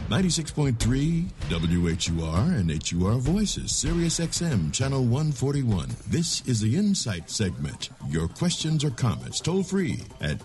96.3 WHUR and HUR Voices, Sirius XM, Channel 141. This is the Insight segment. Your questions or comments toll free at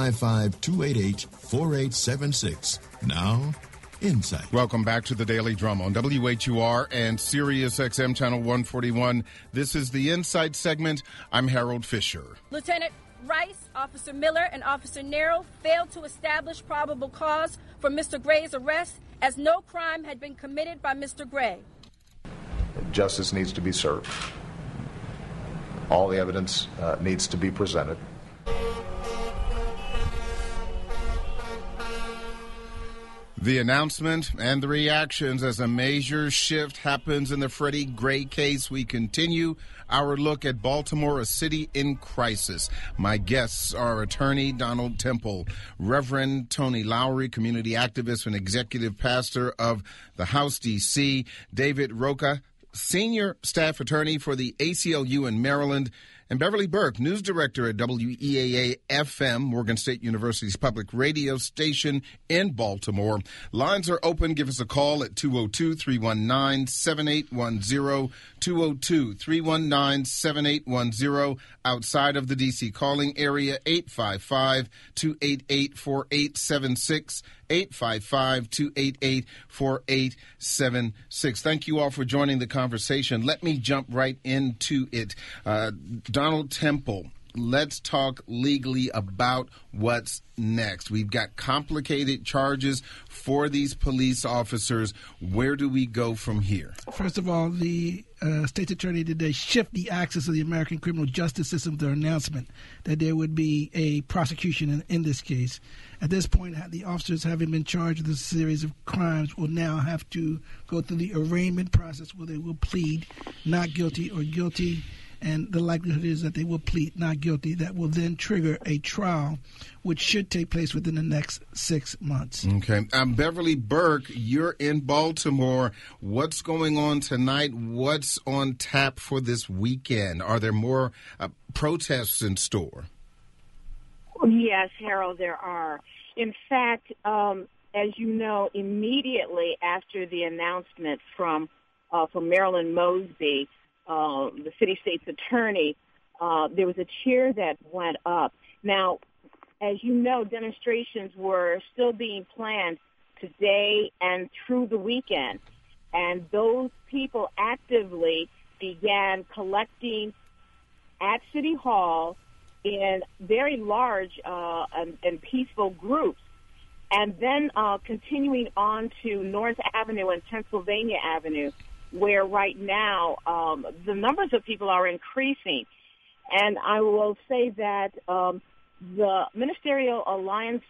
855-288-4876. Now, Insight. Welcome back to the Daily Drum on WHUR and Sirius XM Channel 141. This is the Insight segment. I'm Harold Fisher. Lieutenant Rice, Officer Miller, and Officer Nero failed to establish probable cause for Mr. Gray's arrest as no crime had been committed by Mr. Gray. Justice needs to be served. All the evidence needs to be presented. The announcement and the reactions as a major shift happens in the Freddie Gray case. We continue our look at Baltimore, a city in crisis. My guests are attorney Donald Temple, Reverend Tony Lowry, community activist and executive pastor of the House D.C., David Rocha, senior staff attorney for the ACLU in Maryland, and Beverly Burke, news director at WEAA-FM, Morgan State University's public radio station in Baltimore. Lines are open. Give us a call at 202-319-7810, 202-319-7810. Outside of the D.C. calling area, 855-288-4876, 855-288-4876. Thank you all for joining the conversation. Let me jump right into it. Donald Temple, let's talk legally about what's next. We've got complicated charges for these police officers. Where do we go from here? First of all, the state's attorney today shift the axis of the American criminal justice system with their announcement that there would be a prosecution in this case. At this point, the officers, having been charged with a series of crimes, will now have to go through the arraignment process where they will plead not guilty or guilty, and the likelihood is that they will plead not guilty. That will then trigger a trial, which should take place within the next 6 months. Okay. Beverly Burke, you're in Baltimore. What's going on tonight? What's on tap for this weekend? Are there more protests in store? Yes, Harold, there are. In fact, as you know, immediately after the announcement from Marilyn Mosby, the city state's attorney, there was a cheer that went up. Now, as you know, demonstrations were still being planned today and through the weekend, and those people actively began collecting at City Hall in very large and peaceful groups, and then continuing on to North Avenue and Pennsylvania Avenue, where right now the numbers of people are increasing. And I will say that the Ministerial Alliance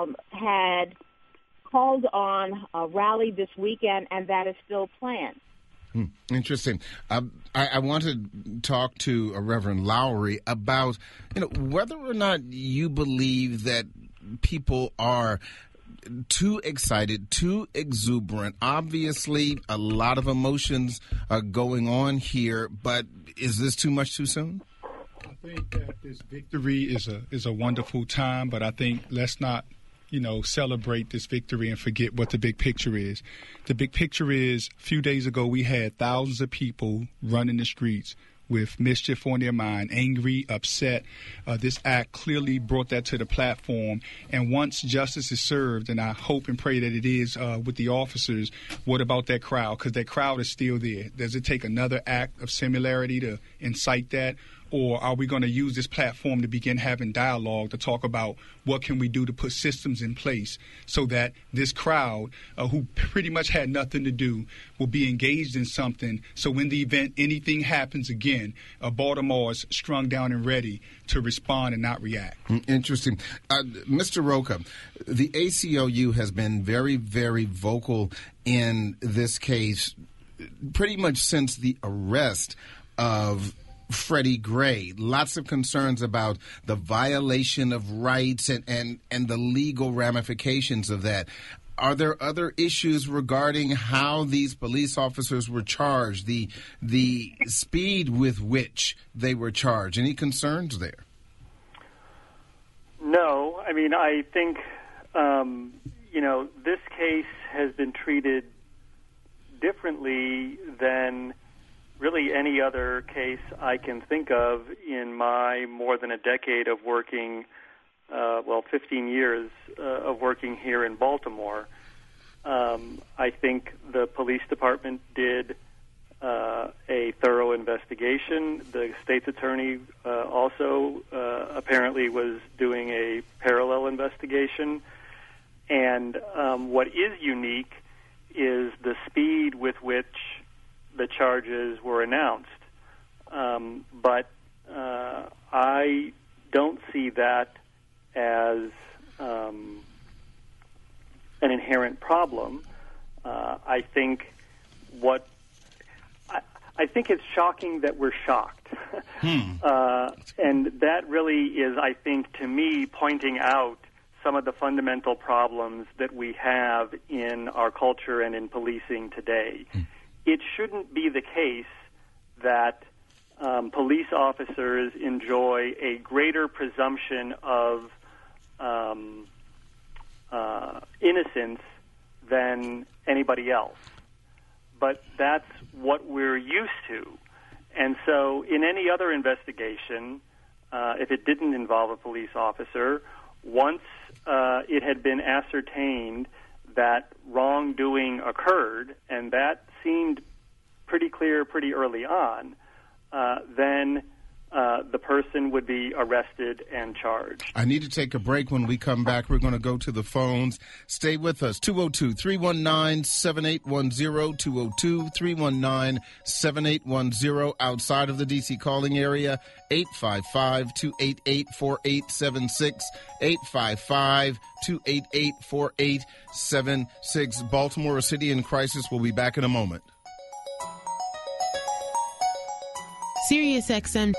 had called on a rally this weekend, and that is still planned. Interesting. I want to talk to Reverend Lowry about, whether or not you believe that people are too excited, too exuberant. Obviously, a lot of emotions are going on here, but is this too much too soon? I think that this victory is a wonderful time, but I think let's not celebrate this victory and forget what the big picture is. The big picture is, a few days ago, we had thousands of people running the streets with mischief on their mind, angry, upset. This act clearly brought that to the platform. And once justice is served, and I hope and pray that it is with the officers, what about that crowd? Because that crowd is still there. Does it take another act of similarity to incite that? Or are we going to use this platform to begin having dialogue to talk about what can we do to put systems in place so that this crowd, who pretty much had nothing to do, will be engaged in something. So in the event anything happens again, Baltimore is strung down and ready to respond and not react. Interesting. Mr. Rocha, the ACLU has been very, very vocal in this case pretty much since the arrest of Freddie Gray. Lots of concerns about the violation of rights and the legal ramifications of that. Are there other issues regarding how these police officers were charged, the speed with which they were charged? Any concerns there? No. I mean, I think, this case has been treated differently than really any other case I can think of in my more than a decade of working, 15 years of working here in Baltimore. I think the police department did a thorough investigation. The state's attorney also apparently was doing a parallel investigation. And what is unique is the speed with which the charges were announced. But I don't see that as an inherent problem. I think it's shocking that we're shocked. And that really is, I think, to me, pointing out some of the fundamental problems that we have in our culture and in policing today. It shouldn't be the case that police officers enjoy a greater presumption of innocence than anybody else. But that's what we're used to. And so in any other investigation, if it didn't involve a police officer, once it had been ascertained that wrongdoing occurred, and that seemed pretty clear pretty early on, then the person would be arrested and charged. I need to take a break. When we come back, we're going to go to the phones. Stay with us. 202-319-7810, 202-319-7810. Outside of the D.C. calling area, 855-288-4876, 855-288-4876. Baltimore, a city in crisis. We'll be back in a moment. Sirius XM.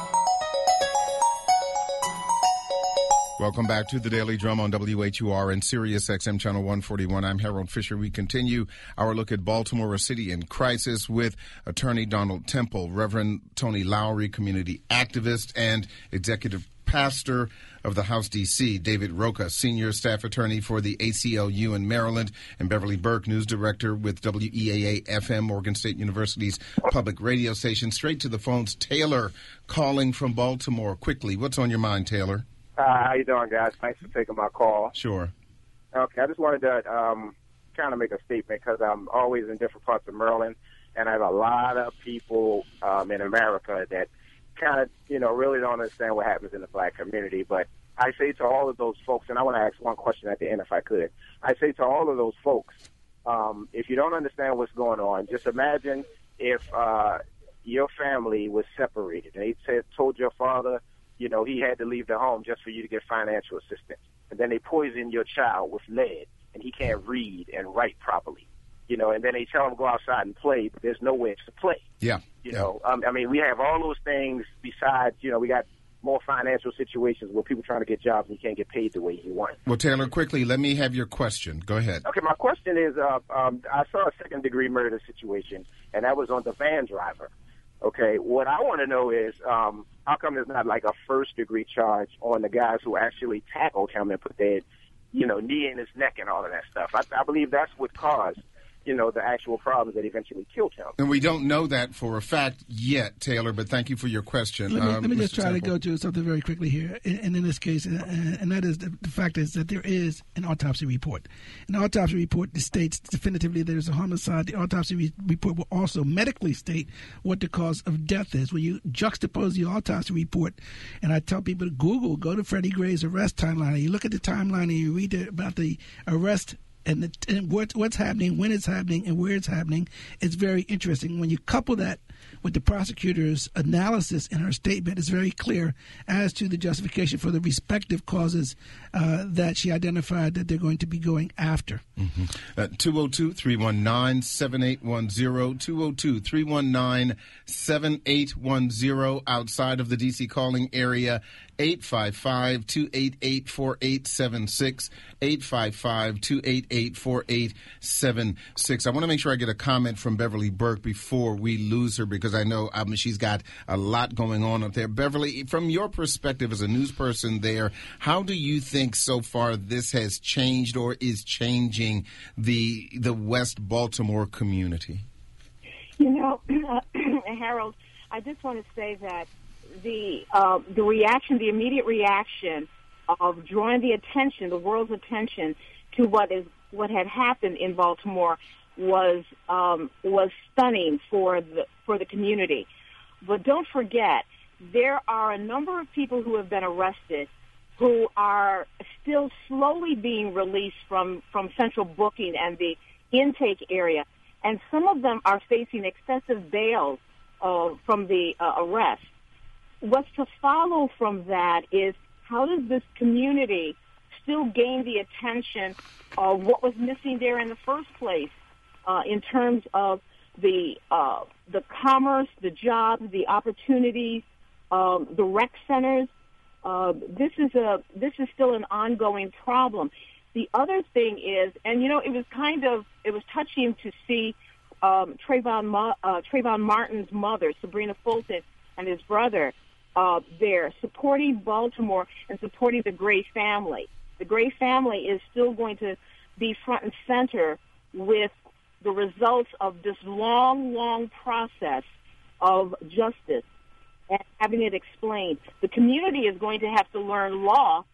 Welcome back to the Daily Drum on WHUR and Sirius XM Channel 141. I'm Harold Fisher. We continue our look at Baltimore, a city in crisis, with Attorney Donald Temple, Reverend Tony Lowry, community activist and executive pastor of the House D.C., David Rocha, senior staff attorney for the ACLU in Maryland, and Beverly Burke, news director with WEAA-FM, Morgan State University's public radio station. Straight to the phones, Taylor calling from Baltimore. Quickly, what's on your mind, Taylor? How you doing, guys? Thanks for taking my call. Sure. Okay, I just wanted to kind of make a statement because I'm always in different parts of Maryland, and I have a lot of people in America that kind of, really don't understand what happens in the black community. But I say to all of those folks, and I want to ask one question at the end if I could. I say to all of those folks, if you don't understand what's going on, just imagine if your family was separated and they told your father, he had to leave the home just for you to get financial assistance. And then they poison your child with lead, and he can't read and write properly. And then they tell him to go outside and play, but there's nowhere to play. Yeah. We have all those things besides, we got more financial situations where people trying to get jobs and you can't get paid the way you want. Well, Taylor, quickly, let me have your question. Go ahead. Okay, my question is, I saw a second-degree murder situation, and that was on the van driver. Okay, what I want to know is how come there's not like a first-degree charge on the guys who actually tackled him and put their, knee in his neck and all of that stuff? I believe that's what caused, the actual problems that eventually killed him. And we don't know that for a fact yet, Taylor, but thank you for your question. Let me just try to go to something very quickly here. And in this case, and that is the fact is that there is an autopsy report. An autopsy report states definitively there's a homicide. The autopsy report will also medically state what the cause of death is. When you juxtapose the autopsy report, and I tell people to Google, go to Freddie Gray's arrest timeline, and you look at the timeline and you read about the arrest and what's happening, when it's happening, and where it's happening, it's very interesting. When you couple that with the prosecutor's analysis in her statement, it's very clear as to the justification for the respective causes that she identified that they're going to be going after. 202-319-7810, 202-319-7810 outside of the D.C. calling area, 855-288-4876, 855-288-4876. I want to make sure I get a comment from Beverly Burke before we lose her, because I know she's got a lot going on up there. Beverly, from your perspective as a news person there, how do you think so far this has changed or is changing the West Baltimore community? You know, Harold, I just want to say that the immediate reaction of drawing the world's attention to what had happened in Baltimore was stunning for the community. But don't forget, there are a number of people who have been arrested who are still slowly being released from central booking and the intake area, and some of them are facing excessive bail from the arrest. What's to follow from that is, how does this community still gain the attention of what was missing there in the first place, in terms of the commerce, the jobs, the opportunities, the rec centers? This is still an ongoing problem. The other thing is, and you know, it was touching to see Trayvon Martin's mother, Sabrina Fulton, and his brother there supporting Baltimore and supporting the Gray family. The Gray family is still going to be front and center with the results of this long process of justice and having it explained. The community is going to have to learn law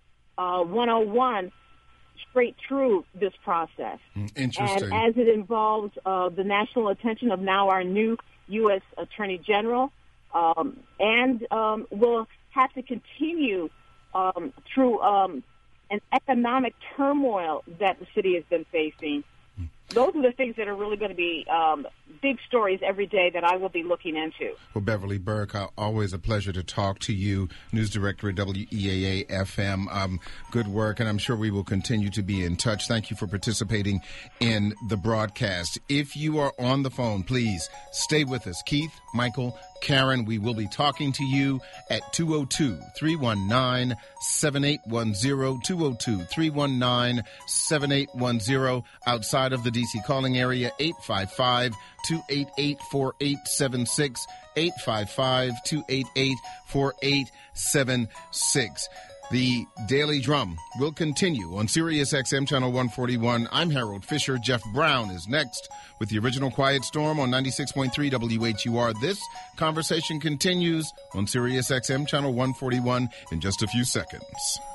101 straight through this process. Interesting. And as it involves the national attention of now our new U.S. Attorney General, and will have to continue through an economic turmoil that the city has been facing. Those are the things that are really going to be big stories every day that I will be looking into. Well, Beverly Burke, always a pleasure to talk to you, news director at WEAA-FM. Good work, and I'm sure we will continue to be in touch. Thank you for participating in the broadcast. If you are on the phone, please stay with us. Keith, Michael, Karen, we will be talking to you at 202-319-7810, 202-319-7810, outside of the D.C. calling area, 855-288-4876, 855-288-4876. The Daily Drum will continue on Sirius XM Channel 141. I'm Harold Fisher. Jeff Brown is next with the original Quiet Storm on 96.3 WHUR. This conversation continues on Sirius XM Channel 141 in just a few seconds.